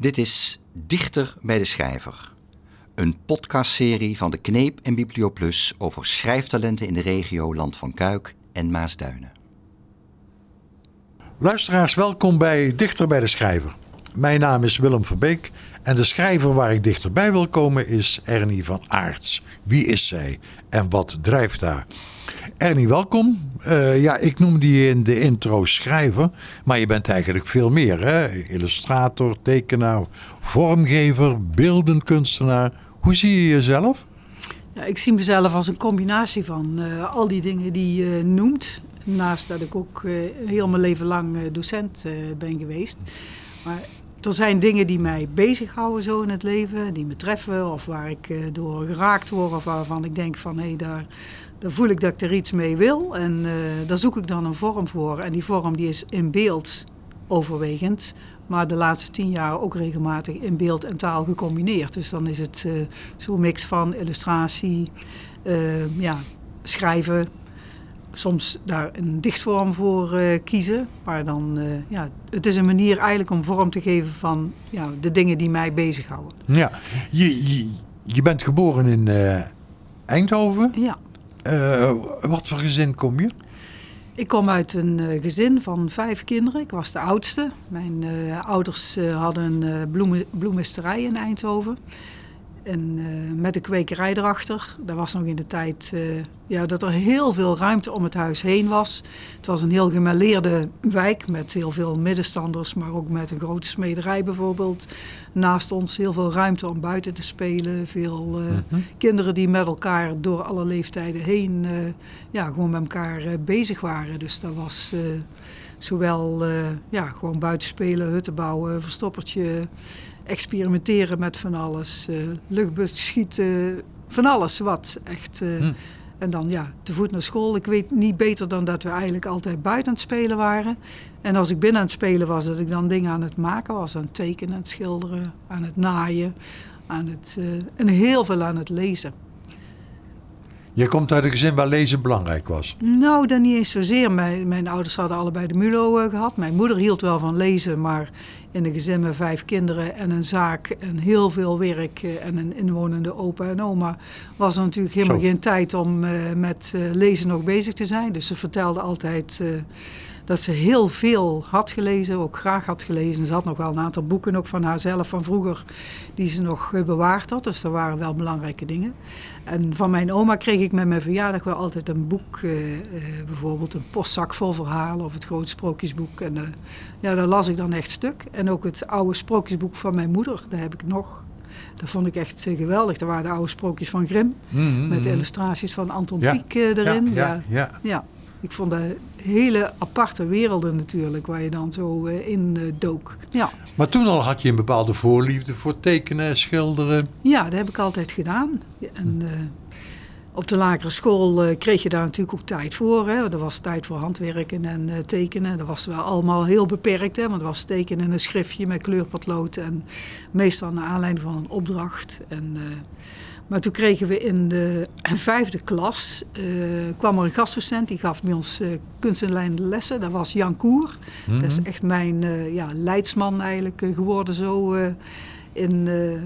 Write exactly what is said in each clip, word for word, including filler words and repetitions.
Dit is Dichter bij de Schrijver. Een podcastserie van de Kneep en Biblioplus over schrijftalenten in de regio Land van Kuik en Maasduinen. Luisteraars, welkom bij Dichter bij de Schrijver. Mijn naam is Willem Verbeek en de schrijver waar ik dichterbij wil komen is Ernie van Aerts. Wie is zij en wat drijft haar? Ernie, welkom. Uh, ja, ik noemde je in de intro schrijver, maar je bent eigenlijk veel meer, hè? Illustrator, tekenaar, vormgever, beeldend kunstenaar. Hoe zie je jezelf? Ja, ik zie mezelf als een combinatie van uh, al die dingen die je noemt. Naast dat ik ook uh, heel mijn leven lang uh, docent uh, ben geweest. Maar er zijn dingen die mij bezighouden zo in het leven, die me treffen of waar ik uh, door geraakt word of waarvan ik denk van hé, hey, daar, daar voel ik dat ik er iets mee wil. En uh, daar zoek ik dan een vorm voor. En die vorm die is in beeld overwegend, maar de laatste tien jaar ook regelmatig in beeld en taal gecombineerd. Dus dan is het uh, zo'n mix van illustratie, uh, ja, schrijven. Soms daar een dichtvorm voor uh, kiezen. Maar dan, uh, ja, het is een manier eigenlijk om vorm te geven van ja, de dingen die mij bezighouden. Ja, je, je, je bent geboren in uh, Eindhoven. Ja. Uh, wat voor gezin kom je? Ik kom uit een uh, gezin van vijf kinderen. Ik was de oudste. Mijn uh, ouders uh, hadden een uh, bloemen, bloemisterij in Eindhoven. En uh, met een kwekerij erachter. Dat was nog in de tijd uh, ja, dat er heel veel ruimte om het huis heen was. Het was een heel gemêleerde wijk met heel veel middenstanders, maar ook met een grote smederij bijvoorbeeld. Naast ons heel veel ruimte om buiten te spelen. Veel uh, mm-hmm. kinderen die met elkaar door alle leeftijden heen uh, ja, gewoon met elkaar uh, bezig waren. Dus dat was uh, zowel uh, ja, gewoon buiten spelen, hutten bouwen, verstoppertje, experimenteren met van alles, uh, luchtbus schieten, van alles wat echt. Uh, hm. En dan ja, te voet naar school. Ik weet niet beter dan dat we eigenlijk altijd buiten aan het spelen waren. En als ik binnen aan het spelen was, dat ik dan dingen aan het maken was, aan het tekenen, aan het schilderen, aan het naaien, aan het, uh, en heel veel aan het lezen. Je komt uit een gezin waar lezen belangrijk was? Nou, dat niet eens zozeer. Mijn, mijn ouders hadden allebei de MULO uh, gehad. Mijn moeder hield wel van lezen, maar in een gezin met vijf kinderen en een zaak en heel veel werk uh, en een inwonende opa en oma was er natuurlijk helemaal Zo. geen tijd om uh, met uh, lezen nog bezig te zijn. Dus ze vertelde altijd uh, dat ze heel veel had gelezen, ook graag had gelezen. Ze had nog wel een aantal boeken ook van haarzelf van vroeger die ze nog uh, bewaard had. Dus dat waren wel belangrijke dingen. En van mijn oma kreeg ik met mijn verjaardag wel altijd een boek, uh, uh, bijvoorbeeld een postzak vol verhalen of het groot sprookjesboek. En uh, ja, daar las ik dan echt stuk. En ook het oude sprookjesboek van mijn moeder, daar heb ik nog. Dat vond ik echt uh, geweldig. Dat waren de oude sprookjes van Grimm, mm-hmm. met de illustraties van Anton ja. Pieck uh, erin. Ja, ja, ja. ja. ja. Ik vond dat hele aparte werelden natuurlijk, waar je dan zo uh, in uh, dook. Ja. Maar toen al had je een bepaalde voorliefde voor tekenen, schilderen? Ja, dat heb ik altijd gedaan. En uh, op de lagere school uh, kreeg je daar natuurlijk ook tijd voor. Hè. Er was tijd voor handwerken en uh, tekenen. Dat was wel allemaal heel beperkt, hè, want het was tekenen in een schriftje met kleurpotlood. En meestal naar aanleiding van een opdracht. En, uh, maar toen kregen we in de vijfde klas, uh, kwam er een gastdocent, die gaf bij ons uh, kunst en leidende lessen. Dat was Jan Koer. Mm-hmm. Dat is echt mijn uh, ja, leidsman eigenlijk uh, geworden zo uh, in, uh,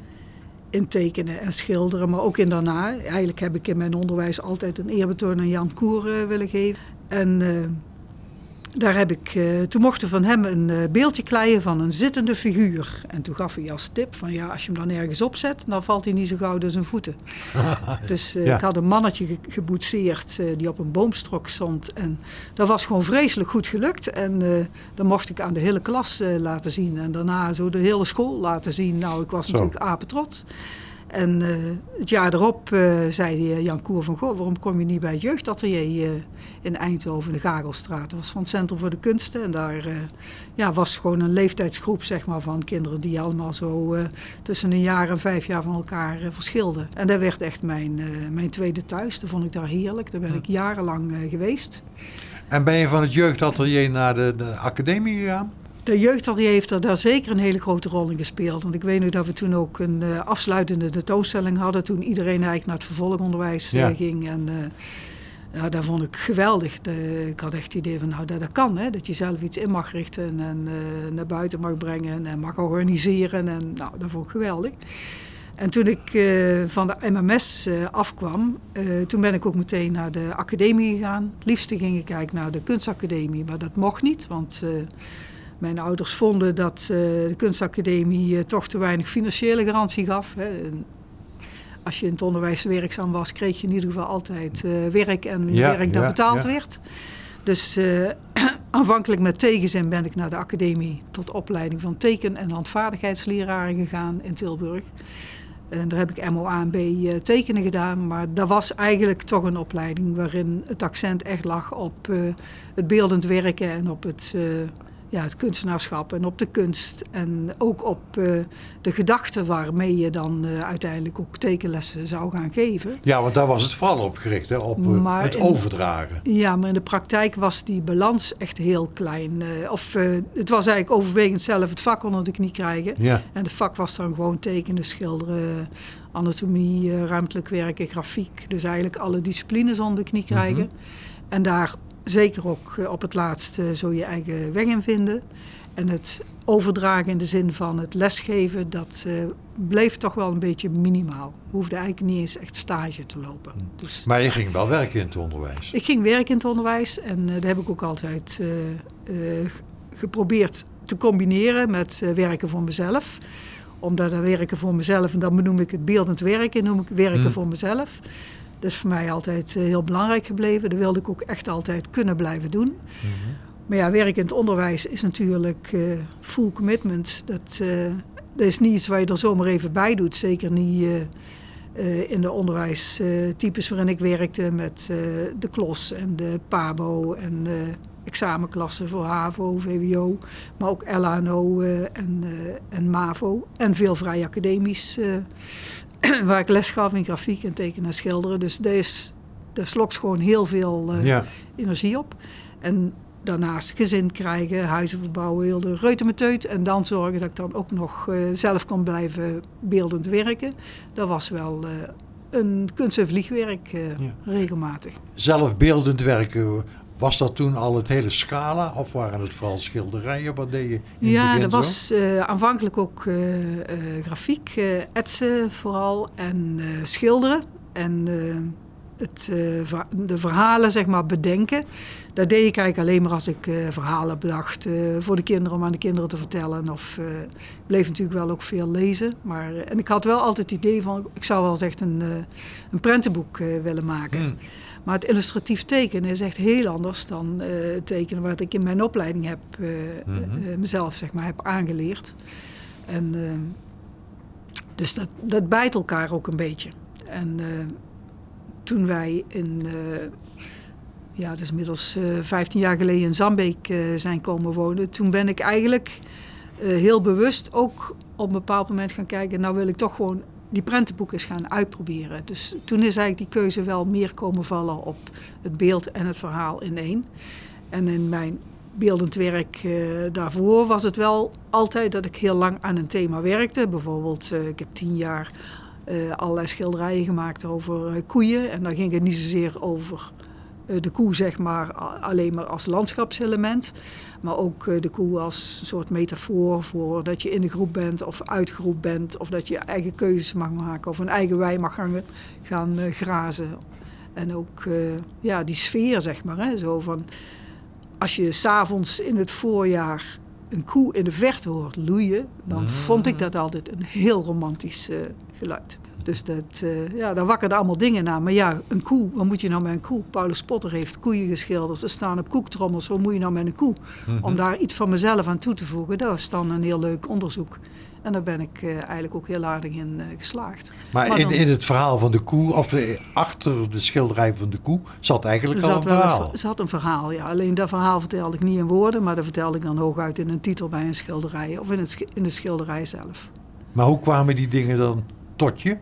in tekenen en schilderen, maar ook in daarna. Eigenlijk heb ik in mijn onderwijs altijd een eerbetoon aan Jan Koer uh, willen geven. En uh, daar heb ik, uh, toen mochten we van hem een uh, beeldje kleien van een zittende figuur. En toen gaf hij als tip van ja, als je hem dan ergens opzet, dan valt hij niet zo gauw door zijn voeten. Dus uh, ja. ik had een mannetje ge- geboetseerd uh, die op een boomstrok stond. En dat was gewoon vreselijk goed gelukt. En uh, dan mocht ik aan de hele klas uh, laten zien. En daarna zo de hele school laten zien. Nou, ik was zo. natuurlijk apetrots. En uh, het jaar erop uh, zei Jan Koer van, goh, waarom kom je niet bij het jeugdatelier uh, in Eindhoven, de Gagelstraat. Dat was van het Centrum voor de Kunsten. En daar uh, ja, was gewoon een leeftijdsgroep zeg maar, van kinderen die allemaal zo uh, tussen een jaar en vijf jaar van elkaar uh, verschilden. En dat werd echt mijn, uh, mijn tweede thuis. Dat vond ik daar heerlijk. Daar ben ik jarenlang uh, geweest. En ben je van het jeugdatelier naar de, de academie gegaan? De jeugdatelier heeft er daar zeker een hele grote rol in gespeeld. Want ik weet nu dat we toen ook een uh, afsluitende tentoonstelling hadden. Toen iedereen eigenlijk naar het vervolgonderwijs uh, ja. ging. En uh, Ja, dat vond ik geweldig. De, ik had echt het idee van, nou, dat, dat kan. Hè? Dat je zelf iets in mag richten en uh, naar buiten mag brengen en mag organiseren. En, nou, dat vond ik geweldig. En toen ik uh, van de M M S uh, afkwam, uh, toen ben ik ook meteen naar de academie gegaan. Het liefste ging ik eigenlijk naar de kunstacademie, maar dat mocht niet. Want uh, mijn ouders vonden dat uh, de kunstacademie uh, toch te weinig financiële garantie gaf. Hè. Als je in het onderwijs werkzaam was, kreeg je in ieder geval altijd uh, werk en ja, werk dat ja, betaald ja. werd. Dus uh, aanvankelijk met tegenzin ben ik naar de academie tot opleiding van teken- en handvaardigheidsleraren gegaan in Tilburg. En daar heb ik M O A en B uh, tekenen gedaan, maar dat was eigenlijk toch een opleiding waarin het accent echt lag op uh, het beeldend werken en op het... Uh, Ja, het kunstenaarschap en op de kunst en ook op uh, de gedachten waarmee je dan uh, uiteindelijk ook tekenlessen zou gaan geven. Ja, want daar was het vooral op gericht, hè? Op uh, het in, overdragen. Ja, maar in de praktijk was die balans echt heel klein. Uh, of uh, het was eigenlijk overwegend zelf het vak onder de knie krijgen. Ja. En het vak was dan gewoon tekenen, schilderen, anatomie, uh, ruimtelijk werken, grafiek. Dus eigenlijk alle disciplines onder de knie krijgen. Mm-hmm. En daar... Zeker ook op het laatste zo je eigen weg in vinden. En het overdragen in de zin van het lesgeven, dat uh, bleef toch wel een beetje minimaal. We hoefden eigenlijk niet eens echt stage te lopen. Dus, maar je ging wel werken in het onderwijs? Ik ging werken in het onderwijs en uh, dat heb ik ook altijd uh, uh, geprobeerd te combineren met uh, werken voor mezelf. Omdat dat werken voor mezelf, en dan benoem ik het beeldend werken, noem ik werken hmm. voor mezelf. Dat is voor mij altijd uh, heel belangrijk gebleven. Dat wilde ik ook echt altijd kunnen blijven doen. Mm-hmm. Maar ja, werk in het onderwijs is natuurlijk uh, full commitment. Dat, uh, dat is niet iets waar je er zomaar even bij doet. Zeker niet uh, uh, in de onderwijstypes waarin ik werkte met uh, de klos en de PABO en uh, examenklassen voor HAVO, V W O. Maar ook L A N O uh, en, uh, en MAVO. En veel vrij academisch uh, waar ik les gaf in grafiek en tekenen en schilderen. Dus dat, is, dat slokt gewoon heel veel uh, ja. energie op. En daarnaast gezin krijgen, huizen verbouwen, heel de reutemeteut. En dan zorgen dat ik dan ook nog uh, zelf kon blijven beeldend werken. Dat was wel uh, een kunst- en vliegwerk uh, ja. regelmatig. Zelf beeldend werken, was dat toen al het hele scala? Of waren het vooral schilderijen? Wat deed je in het ja, begin dat zo? was uh, aanvankelijk ook uh, uh, grafiek, uh, etsen vooral en uh, schilderen. En uh, het, uh, de verhalen zeg maar bedenken. Dat deed ik eigenlijk alleen maar als ik uh, verhalen bedacht uh, voor de kinderen, om aan de kinderen te vertellen. Of uh, ik bleef natuurlijk wel ook veel lezen. Maar, uh, en ik had wel altijd het idee van, ik zou wel eens echt een, uh, een prentenboek uh, willen maken. Mm. Maar het illustratief tekenen is echt heel anders dan uh, het tekenen wat ik in mijn opleiding heb, uh, mm-hmm. uh, mezelf zeg maar, heb aangeleerd. En, uh, dus dat, dat bijt elkaar ook een beetje. En uh, toen wij in, uh, ja, dat is inmiddels uh, vijftien jaar geleden in Zandbeek uh, zijn komen wonen, toen ben ik eigenlijk uh, heel bewust ook op een bepaald moment gaan kijken, nou wil ik toch gewoon die prentenboeken eens gaan uitproberen. Dus toen is eigenlijk die keuze wel meer komen vallen op het beeld en het verhaal in één. En in mijn beeldend werk uh, daarvoor was het wel altijd dat ik heel lang aan een thema werkte. Bijvoorbeeld, uh, ik heb tien jaar uh, allerlei schilderijen gemaakt over uh, koeien. En dan ging het niet zozeer over uh, de koe, zeg maar, alleen maar als landschapselement. Maar ook uh, de koe als een soort metafoor voor dat je in de groep bent of uit de groep bent. Of dat je eigen keuzes mag maken of een eigen wei mag gaan, gaan uh, grazen. En ook uh, ja, die sfeer, zeg maar. Hè, zo van, als je 's avonds in het voorjaar een koe in de verte hoort loeien, dan mm. vond ik dat altijd een heel romantisch uh, geluid. Dus dat, uh, ja, daar wakkerden allemaal dingen na. Maar ja, een koe, wat moet je nou met een koe? Paulus Potter heeft koeien geschilderd. Ze staan op koektrommels. Wat moet je nou met een koe? Mm-hmm. Om daar iets van mezelf aan toe te voegen, dat was dan een heel leuk onderzoek. En daar ben ik uh, eigenlijk ook heel aardig in uh, geslaagd. Maar, maar in, dan, in het verhaal van de koe, of de, achter de schilderij van de koe, zat eigenlijk al een verhaal. Er zat een verhaal, ja. Alleen dat verhaal vertelde ik niet in woorden, maar dat vertelde ik dan hooguit in een titel bij een schilderij of in, het, in de schilderij zelf. Maar hoe kwamen die dingen dan tot je?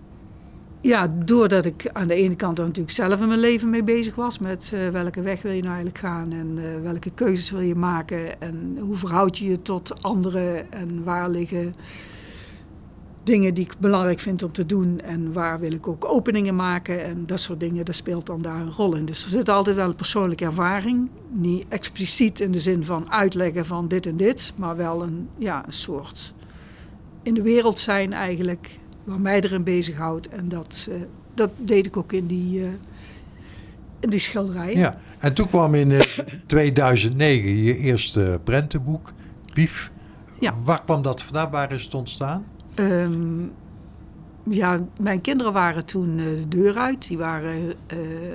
Ja, doordat ik aan de ene kant er natuurlijk zelf in mijn leven mee bezig was. Met uh, welke weg wil je nou eigenlijk gaan en uh, welke keuzes wil je maken. En hoe verhoud je je tot anderen en waar liggen dingen die ik belangrijk vind om te doen en waar wil ik ook openingen maken en dat soort dingen, dat speelt dan daar een rol in. Dus er zit altijd wel een persoonlijke ervaring, niet expliciet in de zin van uitleggen van dit en dit, maar wel een, ja, een soort in de wereld zijn eigenlijk, waar mij erin bezighoudt en dat, uh, dat deed ik ook in die, uh, in die schilderijen. Ja, en toen kwam in uh, tweeduizend negen je eerste prentenboek, Pief. Ja. Waar kwam dat vandaan? Waar is het ontstaan? Um, ja, mijn kinderen waren toen uh, de deur uit. Die waren uh,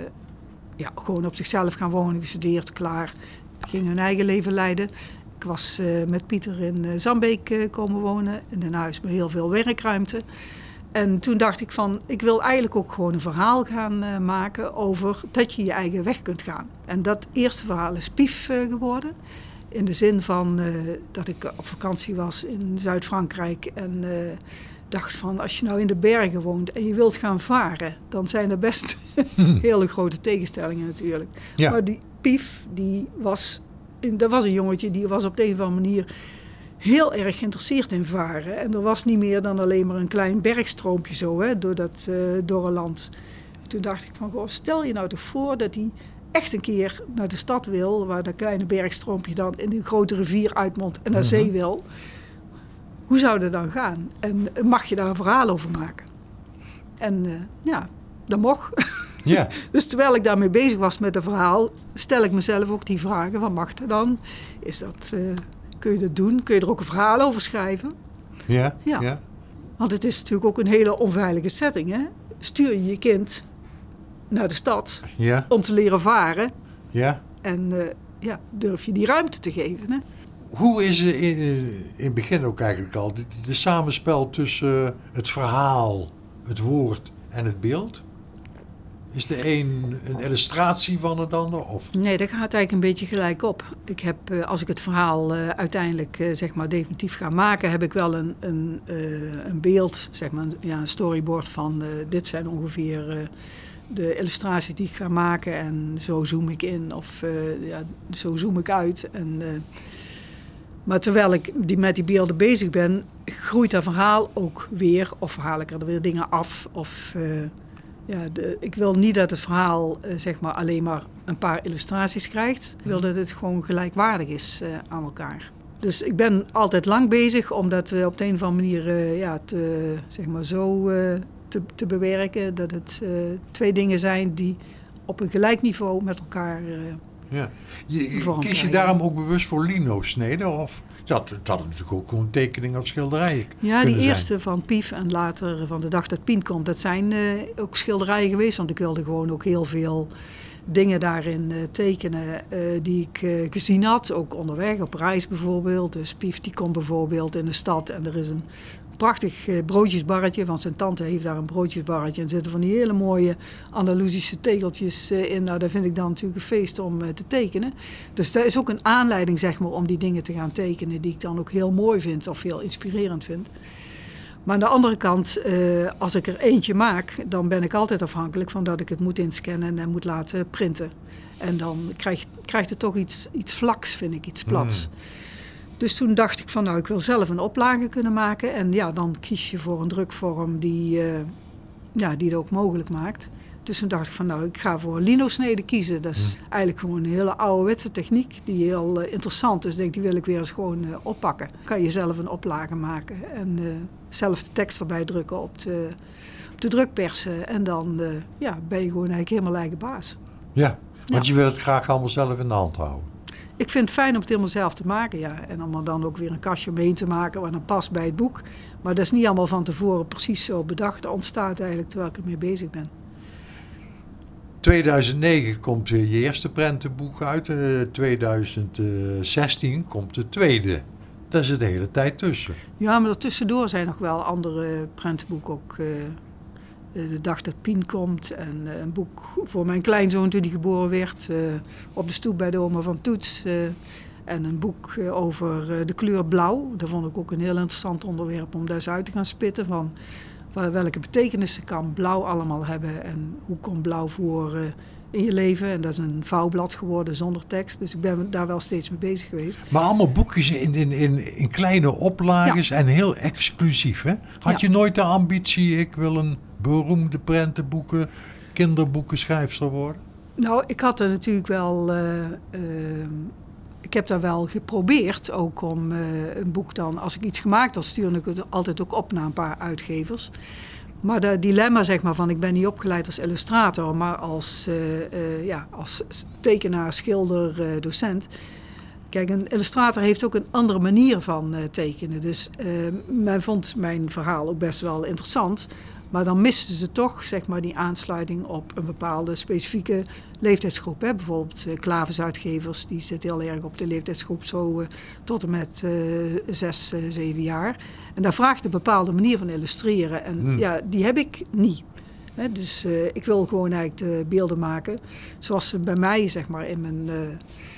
ja, gewoon op zichzelf gaan wonen, gestudeerd, klaar. Gingen hun eigen leven leiden. Ik was uh, met Pieter in uh, Zandbeek uh, komen wonen. In een huis met heel veel werkruimte. En toen dacht ik van, ik wil eigenlijk ook gewoon een verhaal gaan uh, maken over dat je je eigen weg kunt gaan. En dat eerste verhaal is Pief uh, geworden. In de zin van uh, dat ik op vakantie was in Zuid-Frankrijk en uh, dacht van als je nou in de bergen woont en je wilt gaan varen, dan zijn er best hele grote tegenstellingen natuurlijk. Ja. Maar die Pief, die was, dat was een jongetje die was op de een of andere manier heel erg geïnteresseerd in varen. En er was niet meer dan alleen maar een klein bergstroompje zo, hè, door dat uh, dorre land. Toen dacht ik van, goh, stel je nou toch voor dat die echt een keer naar de stad wil, waar dat kleine bergstroompje dan in de grote rivier uitmondt en naar Mm-hmm. zee wil. Hoe zou dat dan gaan? En mag je daar een verhaal over maken? En uh, ja, dat mocht. Ja. Dus terwijl ik daarmee bezig was met het verhaal, stel ik mezelf ook die vragen van mag dat dan? Is dat, uh, kun je dat doen? Kun je er ook een verhaal over schrijven? Ja, Ja. ja. Want het is natuurlijk ook een hele onveilige setting. Hè? Stuur je je kind naar de stad Ja, om te leren varen. ja. En uh, ja, durf je die ruimte te geven. Hè? Hoe is het in, in het begin ook eigenlijk al, de, de samenspel tussen het verhaal, het woord en het beeld? Is de een een illustratie van het ander? Of? Nee, dat gaat eigenlijk een beetje gelijk op. Ik heb, uh, als ik het verhaal uh, uiteindelijk uh, zeg maar definitief ga maken, heb ik wel een, een, uh, een beeld, zeg maar, ja, een storyboard van uh, dit zijn ongeveer uh, de illustraties die ik ga maken en zo zoom ik in of uh, ja, zo zoom ik uit. En, uh, maar terwijl ik die, met die beelden bezig ben, groeit dat verhaal ook weer of haal ik er weer dingen af of... Uh, Ja, de, ik wil niet dat het verhaal uh, zeg maar alleen maar een paar illustraties krijgt. Ik wil dat het gewoon gelijkwaardig is uh, aan elkaar. Dus ik ben altijd lang bezig om dat uh, op de een of andere manier uh, ja, te, zeg maar zo uh, te, te bewerken. Dat het uh, twee dingen zijn die op een gelijk niveau met elkaar uh, Ja. Je, vorm kies je krijgen. daarom ook bewust voor lino-sneden? Of dat, het had natuurlijk ook gewoon tekeningen of schilderijen Ja, die kunnen zijn. eerste van Pief en later van de dag dat Pien komt, dat zijn uh, ook schilderijen geweest. Want ik wilde gewoon ook heel veel dingen daarin uh, tekenen uh, die ik uh, gezien had. Ook onderweg, op reis bijvoorbeeld. Dus Pief die komt bijvoorbeeld in de stad en er is een prachtig uh, broodjesbarretje. Want zijn tante heeft daar een broodjesbarretje en zitten van die hele mooie Andalusische tegeltjes uh, in. Nou, dat vind ik dan natuurlijk een feest om uh, te tekenen. Dus dat is ook een aanleiding zeg maar, om die dingen te gaan tekenen die ik dan ook heel mooi vind of heel inspirerend vind. Maar aan de andere kant, uh, als ik er eentje maak, dan ben ik altijd afhankelijk van dat ik het moet inscannen en moet laten printen. En dan krijgt, krijgt het toch iets, iets vlaks, vind ik, iets plats. Mm. Dus toen dacht ik van, nou, ik wil zelf een oplage kunnen maken. En ja, dan kies je voor een drukvorm die, uh, ja, die het ook mogelijk maakt. Dus toen dacht ik van, nou, ik ga voor lino-sneden kiezen. Dat is mm. eigenlijk gewoon een hele ouderwetse techniek die heel uh, interessant is. Dus denk, die wil ik weer eens gewoon uh, oppakken. Dan kan je zelf een oplage maken en uh, zelf de tekst erbij drukken op de, op de drukpersen. En dan uh, ja, ben je gewoon eigenlijk helemaal eigen baas. Ja, want Ja. je wil het graag allemaal zelf in de hand houden. Ik vind het fijn om het helemaal zelf te maken, ja. En om er dan ook weer een kastje omheen te maken wat dan past bij het boek. Maar dat is niet allemaal van tevoren precies zo bedacht. Dat ontstaat eigenlijk terwijl ik ermee bezig ben. tweeduizend negen komt je eerste prentenboek uit. Uh, tweeduizend zestien komt de tweede. Daar zit de hele tijd tussen. Ja, maar ertussendoor zijn nog wel andere prentenboeken ook. Uh, de dag dat Pien komt. En uh, een boek voor mijn kleinzoon toen hij geboren werd. Uh, op de stoep bij de oma van Toets. Uh, en een boek uh, over uh, de kleur blauw. Dat vond ik ook een heel interessant onderwerp om daar eens uit te gaan spitten. Van welke betekenissen kan blauw allemaal hebben. En hoe komt blauw voor uh, in je leven. En dat is een vouwblad geworden zonder tekst. Dus ik ben daar wel steeds mee bezig geweest. Maar allemaal boekjes in, in, in, in kleine oplages ja. en heel exclusief. Hè? Had ja. je nooit de ambitie, ik wil een beroemde prentenboeken, kinderboekenschrijfster worden? Nou, ik had er natuurlijk wel... Uh, uh, ik heb daar wel geprobeerd ook om uh, een boek dan... Als ik iets gemaakt had, stuurde ik het altijd ook op naar een paar uitgevers. Maar dat dilemma zeg maar van ik ben niet opgeleid als illustrator, maar als, uh, uh, ja, als tekenaar, schilder, uh, docent. Kijk, een illustrator heeft ook een andere manier van uh, tekenen. Dus uh, men vond mijn verhaal ook best wel interessant. Maar dan misten ze toch zeg maar, die aansluiting op een bepaalde specifieke leeftijdsgroep. Hè. Bijvoorbeeld uh, Klaversuitgevers, die zit heel erg op de leeftijdsgroep zo uh, tot en met uh, zes, uh, zeven jaar. En daar vraagt een bepaalde manier van illustreren. En hmm. ja, die heb ik niet. Hè. Dus uh, ik wil gewoon eigenlijk de beelden maken zoals ze bij mij zeg maar, in mijn... Uh,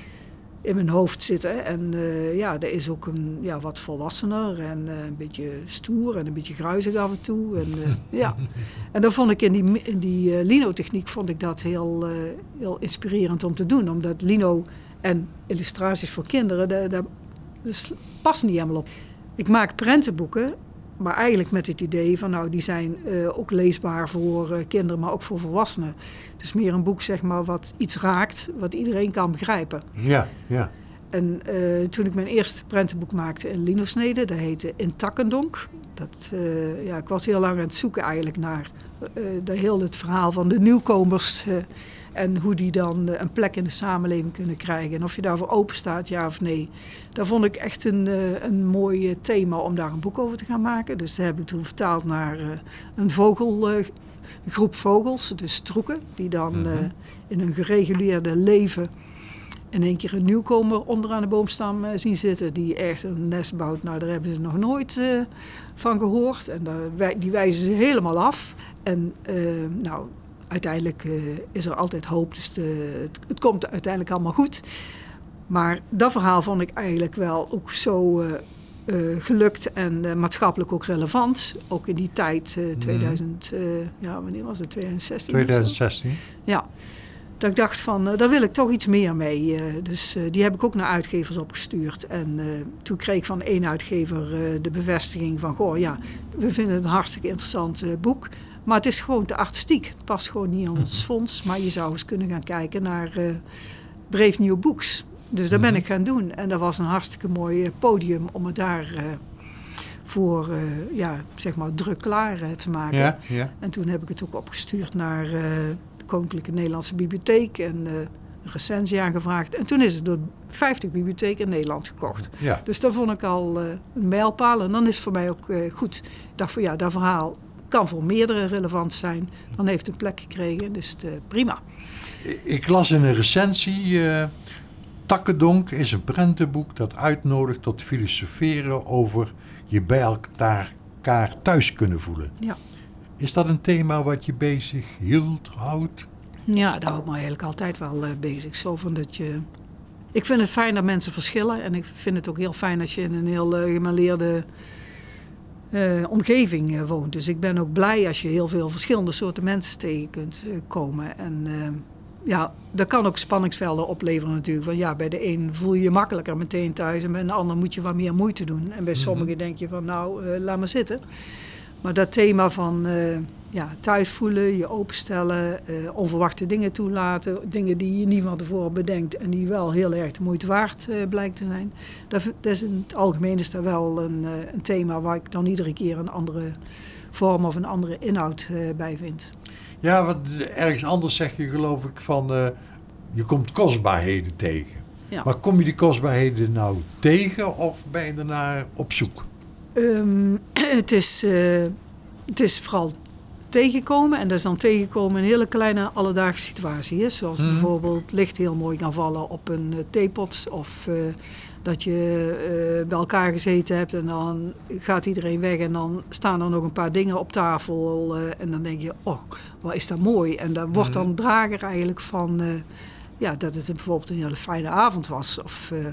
in mijn hoofd zitten. En uh, ja, dat is ook een ja, wat volwassener en uh, een beetje stoer en een beetje gruizig af en toe. En, uh, ja. en dan vond ik in die, in die uh, lino-techniek vond ik dat heel, uh, heel inspirerend om te doen. Omdat lino en illustraties voor kinderen, dat, dat, dat past niet helemaal op. Ik maak prentenboeken, maar eigenlijk met het idee van nou, die zijn uh, ook leesbaar voor uh, kinderen, maar ook voor volwassenen. Dus meer een boek zeg maar wat iets raakt, wat iedereen kan begrijpen. Ja, ja. En uh, toen ik mijn eerste prentenboek maakte in linosnede, dat heette In Takkendonk. Dat, uh, ja, ik was heel lang aan het zoeken eigenlijk naar uh, de, heel het verhaal van de nieuwkomers. Uh, en hoe die dan uh, een plek in de samenleving kunnen krijgen. En of je daarvoor open staat, ja of nee. Daar vond ik echt een, uh, een mooi thema om daar een boek over te gaan maken. Dus dat heb ik toen vertaald naar uh, een vogel... Uh, Een groep vogels, dus stroeken, die dan mm-hmm. uh, in een gereguleerde leven in één keer een nieuwkomer onderaan de boomstam uh, zien zitten. Die echt een nest bouwt. Nou, daar hebben ze nog nooit uh, van gehoord. En daar, die wijzen ze helemaal af. En uh, nou, uiteindelijk uh, is er altijd hoop. Dus de, het, het komt uiteindelijk allemaal goed. Maar dat verhaal vond ik eigenlijk wel ook zo... Uh, Uh, gelukt en uh, maatschappelijk ook relevant. Ook in die tijd, uh, tweeduizend, uh, ja, wanneer was het? tweeduizend zestien? tweeduizend zestien. Ja. Dat ik dacht van, uh, daar wil ik toch iets meer mee. Uh, dus uh, die heb ik ook naar uitgevers opgestuurd. En uh, toen kreeg ik van één uitgever uh, de bevestiging van... Goh, ja, we vinden het een hartstikke interessant uh, boek. Maar het is gewoon te artistiek. Het past gewoon niet in ons fonds. Maar je zou eens kunnen gaan kijken naar uh, Brave New Books... Dus dat ben ik gaan doen. En dat was een hartstikke mooi podium om het daar uh, voor uh, ja, zeg maar druk klaar uh, te maken. Ja, ja. En toen heb ik het ook opgestuurd naar uh, de Koninklijke Nederlandse Bibliotheek en uh, een recensie aangevraagd. En toen is het door vijftig bibliotheken in Nederland gekocht. Ja. Dus dat vond ik al uh, een mijlpaal. En dan is het voor mij ook uh, goed. Ik dacht van ja, dat verhaal kan voor meerdere relevant zijn. Dan heeft het een plek gekregen, dus het, uh, prima. Ik las in een recensie... Uh... Takkendonk is een prentenboek dat uitnodigt tot filosoferen over je bij elkaar thuis kunnen voelen. Ja. Is dat een thema wat je bezig hield, houdt? Ja, dat houdt me eigenlijk altijd wel uh, bezig. Zo van dat je... Ik vind het fijn dat mensen verschillen. En ik vind het ook heel fijn als je in een heel uh, gemêleerde uh, omgeving uh, woont. Dus ik ben ook blij als je heel veel verschillende soorten mensen tegen kunt uh, komen. En... Uh, Ja, dat kan ook spanningsvelden opleveren natuurlijk. Van ja, bij de een voel je je makkelijker meteen thuis en bij de ander moet je wat meer moeite doen. En bij sommigen mm-hmm. denk je van nou, uh, laat maar zitten. Maar dat thema van uh, ja, thuis voelen, je openstellen, uh, onverwachte dingen toelaten. Dingen die je niet van tevoren bedenkt en die wel heel erg de moeite waard uh, blijkt te zijn. Dat, dat is in het algemeen is dat wel een, uh, een thema waar ik dan iedere keer een andere vorm of een andere inhoud uh, bij vind. Ja, want ergens anders zeg je geloof ik van, uh, je komt kostbaarheden tegen. Ja. Maar kom je die kostbaarheden nou tegen of ben je ernaar op zoek? Um, het, is, uh, het is vooral tegenkomen en dat is dan tegenkomen in een hele kleine alledaagse situatie. Hè? Zoals hmm. bijvoorbeeld licht heel mooi kan vallen op een uh, theepot of... Uh, dat je uh, bij elkaar gezeten hebt en dan gaat iedereen weg en dan staan er nog een paar dingen op tafel uh, en dan denk je, oh, wat is dat mooi. En dat wordt dan drager eigenlijk van uh, ja, dat het bijvoorbeeld een hele fijne avond was. Of, uh,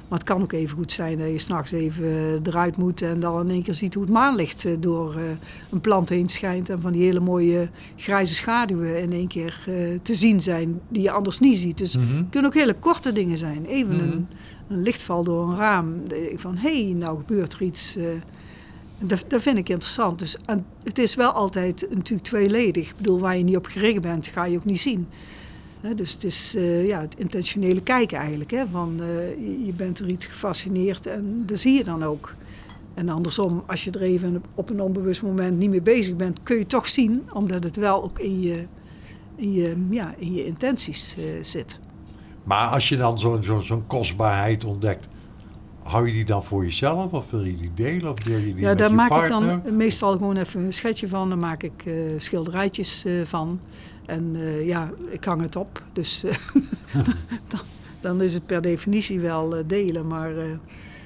Maar het kan ook even goed zijn dat je 's nachts even eruit moet en dan in één keer ziet hoe het maanlicht door een plant heen schijnt. En van die hele mooie grijze schaduwen in één keer te zien zijn die je anders niet ziet. Dus Mm-hmm. het kunnen ook hele korte dingen zijn. Even Mm-hmm. een, een lichtval door een raam. Van hé, hey, nou gebeurt er iets. Dat, dat vind ik interessant. Dus, en het is wel altijd natuurlijk tweeledig. Ik bedoel, waar je niet op gericht bent, ga je ook niet zien. He, dus het is uh, ja, het intentionele kijken eigenlijk. Hè, van, uh, je, je bent door iets gefascineerd en dat zie je dan ook. En andersom, als je er even op een onbewust moment niet mee bezig bent, kun je het toch zien. Omdat het wel ook in je, in je, ja, in je intenties uh, zit. Maar als je dan zo'n zo, zo'n kostbaarheid ontdekt, hou je die dan voor jezelf of wil je die delen of deel je die ja, met daar je maak partner? ik dan meestal gewoon even een schetsje van. Daar maak ik uh, schilderijtjes uh, van. En uh, ja, ik hang het op. Dus uh, dan, dan is het per definitie wel uh, delen. Maar, uh,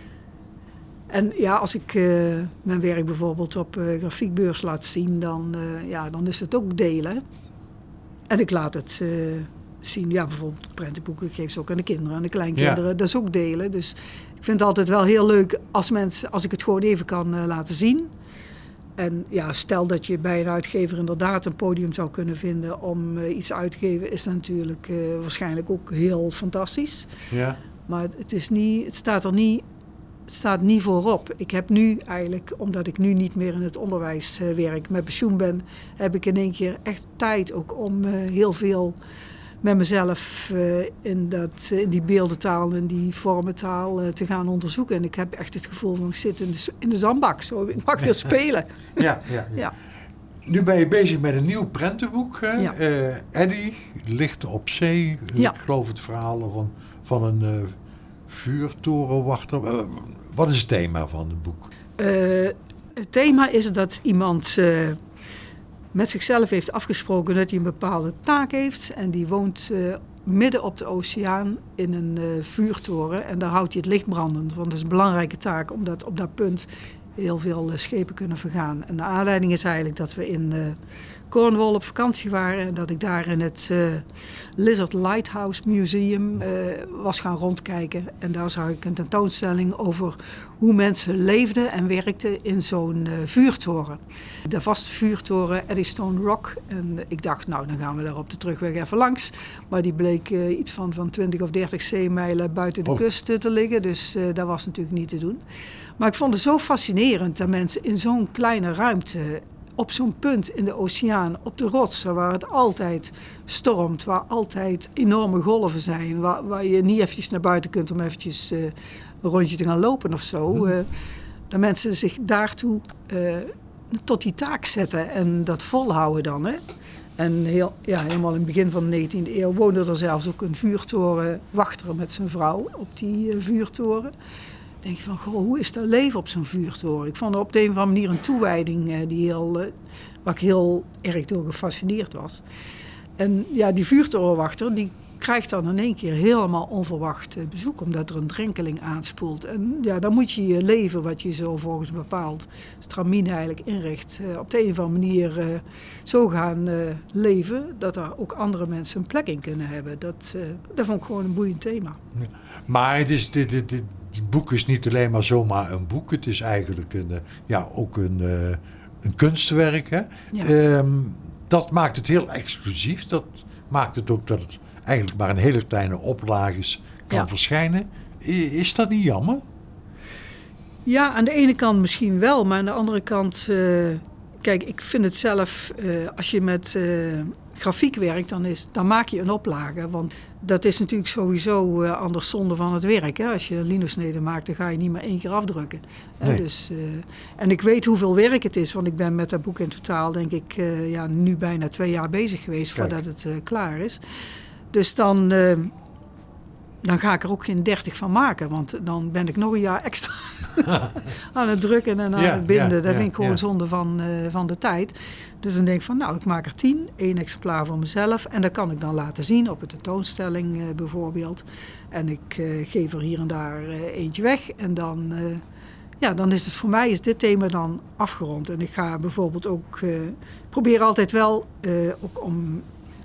en ja, als ik uh, mijn werk bijvoorbeeld op uh, grafiekbeurs laat zien, dan, uh, ja, dan is het ook delen. En ik laat het uh, zien. Ja, bijvoorbeeld prentenboeken. Ik geef ze ook aan de kinderen en de kleinkinderen. Ja. Dat is ook delen. Dus ik vind het altijd wel heel leuk als, mensen, als ik het gewoon even kan uh, laten zien. En ja, stel dat je bij een uitgever inderdaad een podium zou kunnen vinden om uh, iets uit te geven, is dat natuurlijk uh, waarschijnlijk ook heel fantastisch. Ja. Maar het, is niet, het, staat er niet, het staat niet voorop. Ik heb nu eigenlijk, omdat ik nu niet meer in het onderwijs uh, werk, met pensioen ben, heb ik in één keer echt tijd ook om uh, heel veel met mezelf uh, in, dat, uh, in die beeldentaal en die vormentaal uh, te gaan onderzoeken. En ik heb echt het gevoel van ik zit in de, in de zandbak. Zo, ik mag weer spelen. Ja, ja, ja. ja. Nu ben je bezig met een nieuw prentenboek. Hè? Ja. Uh, Eddy, Lichten op Zee. Ja. Ik geloof het verhaal van, van een uh, vuurtorenwachter. Uh, wat is het thema van het boek? Uh, het thema is dat iemand uh, met zichzelf heeft afgesproken dat hij een bepaalde taak heeft. En die woont uh, midden op de oceaan in een uh, vuurtoren. En daar houdt hij het licht brandend. Want dat is een belangrijke taak, omdat op dat punt heel veel uh, schepen kunnen vergaan. En de aanleiding is eigenlijk dat we in uh, Cornwall op vakantie waren. En dat ik daar in het uh, Lizard Lighthouse Museum uh, was gaan rondkijken. En daar zag ik een tentoonstelling over hoe mensen leefden en werkten in zo'n uh, vuurtoren. De vaste vuurtoren Eddystone Rock. En ik dacht, nou, dan gaan we daar op de terugweg even langs. Maar die bleek uh, iets van, van twintig of dertig zeemijlen buiten de oh. kust uh, te liggen. Dus uh, dat was natuurlijk niet te doen. Maar ik vond het zo fascinerend dat mensen in zo'n kleine ruimte, op zo'n punt in de oceaan, op de rotsen, waar het altijd stormt, waar altijd enorme golven zijn, waar, waar je niet eventjes naar buiten kunt om eventjes uh, een rondje te gaan lopen of zo. Mm. Uh, dat mensen zich daartoe uh, tot die taak zetten en dat volhouden dan. Hè? En heel, ja, helemaal in het begin van de negentiende eeuw woonde er zelfs ook een vuurtorenwachter met zijn vrouw op die uh, vuurtoren. Denk je van, goh, hoe is dat leven op zo'n vuurtoren? Ik vond er op de een of andere manier een toewijding uh, die heel, uh, waar ik heel erg door gefascineerd was. En ja, die vuurtorenwachter die krijgt dan in één keer helemaal onverwacht uh, bezoek, omdat er een drenkeling aanspoelt. En ja, dan moet je je leven, wat je zo volgens bepaald stramine eigenlijk inricht, uh, op de een of andere manier uh, zo gaan uh, leven, dat er ook andere mensen een plek in kunnen hebben. Dat, uh, dat vond ik gewoon een boeiend thema. Ja. Maar het is... Dit, dit, dit... Het boek is niet alleen maar zomaar een boek. Het is eigenlijk een, ja, ook een, uh, een kunstwerk. Hè? Ja. Um, dat maakt het heel exclusief. Dat maakt het ook dat het eigenlijk maar een hele kleine oplage kan ja. verschijnen. Is dat niet jammer? Ja, aan de ene kant misschien wel. Maar aan de andere kant... Uh, kijk, ik vind het zelf... Uh, als je met uh, grafiek werkt, dan, is, dan maak je een oplage. Want dat is natuurlijk sowieso uh, anders zonde van het werk. Hè? Als je een linosnede maakt, dan ga je niet maar één keer afdrukken. Nee. Dus, uh, en ik weet hoeveel werk het is. Want ik ben met dat boek in totaal, denk ik, uh, ja, nu bijna twee jaar bezig geweest Kijk. voordat het uh, klaar is. Dus dan... Uh, Dan ga ik er ook geen dertig van maken. Want dan ben ik nog een jaar extra aan het drukken en aan ja, het binden. Ja, dat ja, vind ik gewoon ja. zonde van, uh, van de tijd. Dus dan denk ik van, nou, ik maak er tien. één exemplaar voor mezelf. En dat kan ik dan laten zien op een tentoonstelling uh, bijvoorbeeld. En ik uh, geef er hier en daar uh, eentje weg. En dan, uh, ja, dan is het voor mij is dit thema dan afgerond. En ik ga bijvoorbeeld ook... Uh, probeer altijd wel uh, ook om...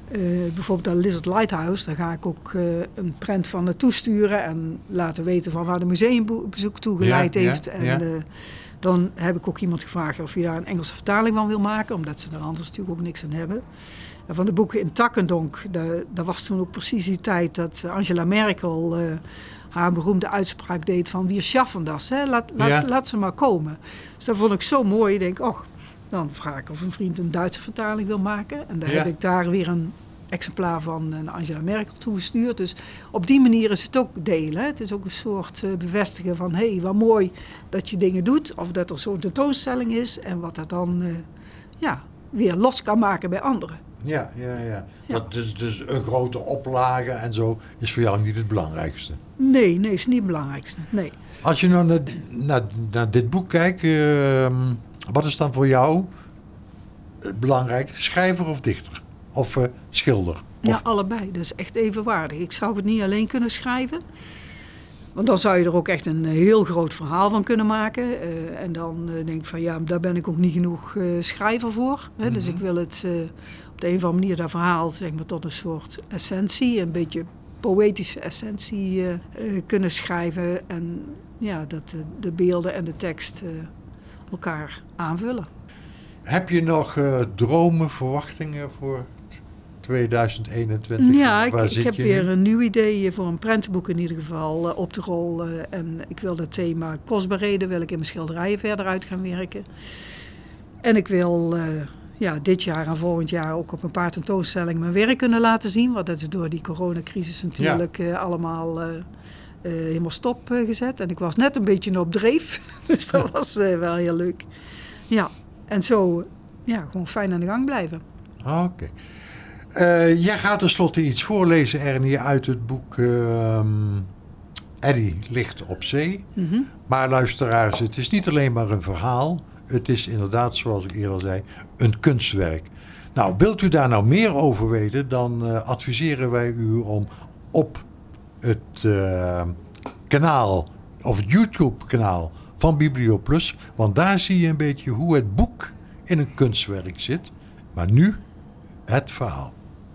Uh, bijvoorbeeld aan Lizard Lighthouse, daar ga ik ook uh, een prent van naartoe sturen en laten weten van waar de museumbezoek toe geleid ja, heeft. Ja, en ja. Uh, dan heb ik ook iemand gevraagd of je daar een Engelse vertaling van wil maken, omdat ze er anders natuurlijk ook niks aan hebben. En van de boeken in Takkendonk, dat was toen ook precies die tijd dat Angela Merkel uh, haar beroemde uitspraak deed van wir schaffen das, hè? Laat, laat, ja. laat ze maar komen. Dus dat vond ik zo mooi, ik denk, och, dan vraag ik of een vriend een Duitse vertaling wil maken. En daar ja. heb ik daar weer een exemplaar van een Angela Merkel toegestuurd. Dus op die manier is het ook delen. Het is ook een soort uh, bevestigen van, hé, hey, wat mooi dat je dingen doet. Of dat er zo'n tentoonstelling is. En wat dat dan uh, ja, weer los kan maken bij anderen. Ja, ja, ja. ja. Dat is dus een grote oplage en zo is voor jou niet het belangrijkste. Nee, nee, is niet het belangrijkste. Nee. Als je nou naar, naar, naar dit boek kijkt, uh, wat is dan voor jou belangrijk? Schrijver of dichter? Of uh, schilder? Of... Ja, allebei. Dat is echt evenwaardig. Ik zou het niet alleen kunnen schrijven. Want dan zou je er ook echt een heel groot verhaal van kunnen maken. Uh, en dan uh, denk ik van ja, daar ben ik ook niet genoeg uh, schrijver voor. Hè? Mm-hmm. Dus ik wil het uh, op de een of andere manier dat verhaal zeg maar, tot een soort essentie, een beetje poëtische essentie uh, uh, kunnen schrijven. En ja, dat uh, de beelden en de tekst uh, elkaar aanvullen. Heb je nog uh, dromen, verwachtingen voor tweeduizend eenentwintig? Ja, ik, ik heb weer nu? een nieuw idee voor een prentenboek in ieder geval uh, op de rol. Uh, en ik wil dat thema kostbaarheden wil ik in mijn schilderijen verder uit gaan werken. En ik wil uh, ja, dit jaar en volgend jaar ook op een paar tentoonstellingen mijn werk kunnen laten zien. Want dat is door die coronacrisis natuurlijk ja. uh, allemaal uh, uh, helemaal stop uh, gezet. En ik was net een beetje op dreef. Dus dat was uh, wel heel leuk. Ja, en zo ja, gewoon fijn aan de gang blijven. Oké. Okay. Uh, jij gaat tenslotte iets voorlezen, Ernie, uit het boek uh, Eddy ligt op zee. Mm-hmm. Maar luisteraars, het is niet alleen maar een verhaal. Het is inderdaad, zoals ik eerder zei, een kunstwerk. Nou, wilt u daar nou meer over weten, dan uh, adviseren wij u om op het uh, kanaal, of het YouTube-kanaal van Biblioplus, want daar zie je een beetje hoe het boek in een kunstwerk zit. Maar nu het verhaal.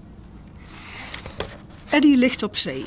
Eddy ligt op zee.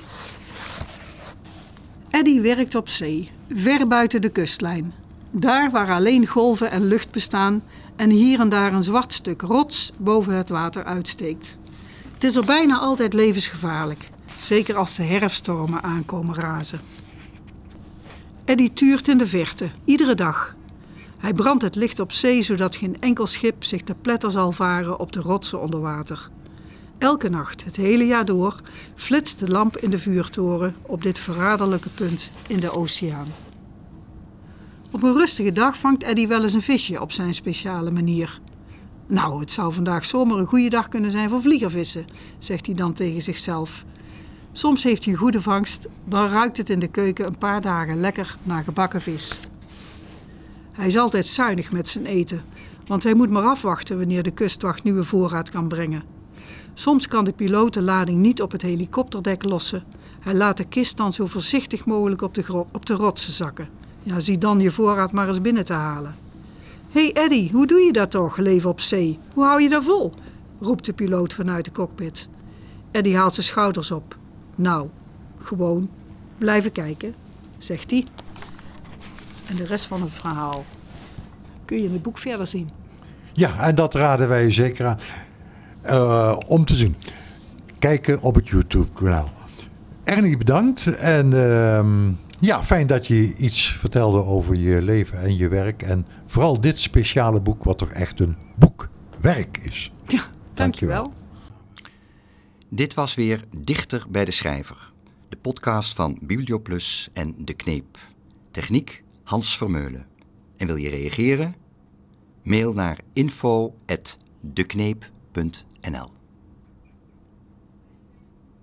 Eddy werkt op zee, ver buiten de kustlijn. Daar waar alleen golven en lucht bestaan en hier en daar een zwart stuk rots boven het water uitsteekt. Het is er bijna altijd levensgevaarlijk, zeker als de herfststormen aankomen razen. Eddy tuurt in de verte, iedere dag. Hij brandt het licht op zee, zodat geen enkel schip zich te pletter zal varen op de rotsen onder water. Elke nacht, het hele jaar door, flitst de lamp in de vuurtoren op dit verraderlijke punt in de oceaan. Op een rustige dag vangt Eddy wel eens een visje op zijn speciale manier. Nou, het zou vandaag zomaar een goede dag kunnen zijn voor vliegervissen, zegt hij dan tegen zichzelf. Soms heeft hij een goede vangst, dan ruikt het in de keuken een paar dagen lekker naar gebakken vis. Hij is altijd zuinig met zijn eten, want hij moet maar afwachten wanneer de kustwacht nieuwe voorraad kan brengen. Soms kan de piloot de lading niet op het helikopterdek lossen. Hij laat de kist dan zo voorzichtig mogelijk op de, gro- op de rotsen zakken. Ja, zie dan je voorraad maar eens binnen te halen. Hé hey Eddy, hoe doe je dat toch, leven op zee? Hoe hou je dat vol? Roept de piloot vanuit de cockpit. Eddy haalt zijn schouders op. Nou, gewoon blijven kijken, zegt hij. En de rest van het verhaal kun je in het boek verder zien. Ja, en dat raden wij zeker aan uh, om te zien. Kijken op het YouTube-kanaal. Ernie, bedankt. En uh, ja, fijn dat je iets vertelde over je leven en je werk. En vooral dit speciale boek, wat toch echt een boekwerk is. Ja, dankjewel. Dit was weer Dichter bij de Schrijver. De podcast van Biblioplus en De Kneep. Techniek Hans Vermeulen. En wil je reageren? Mail naar info at dekneep punt n l.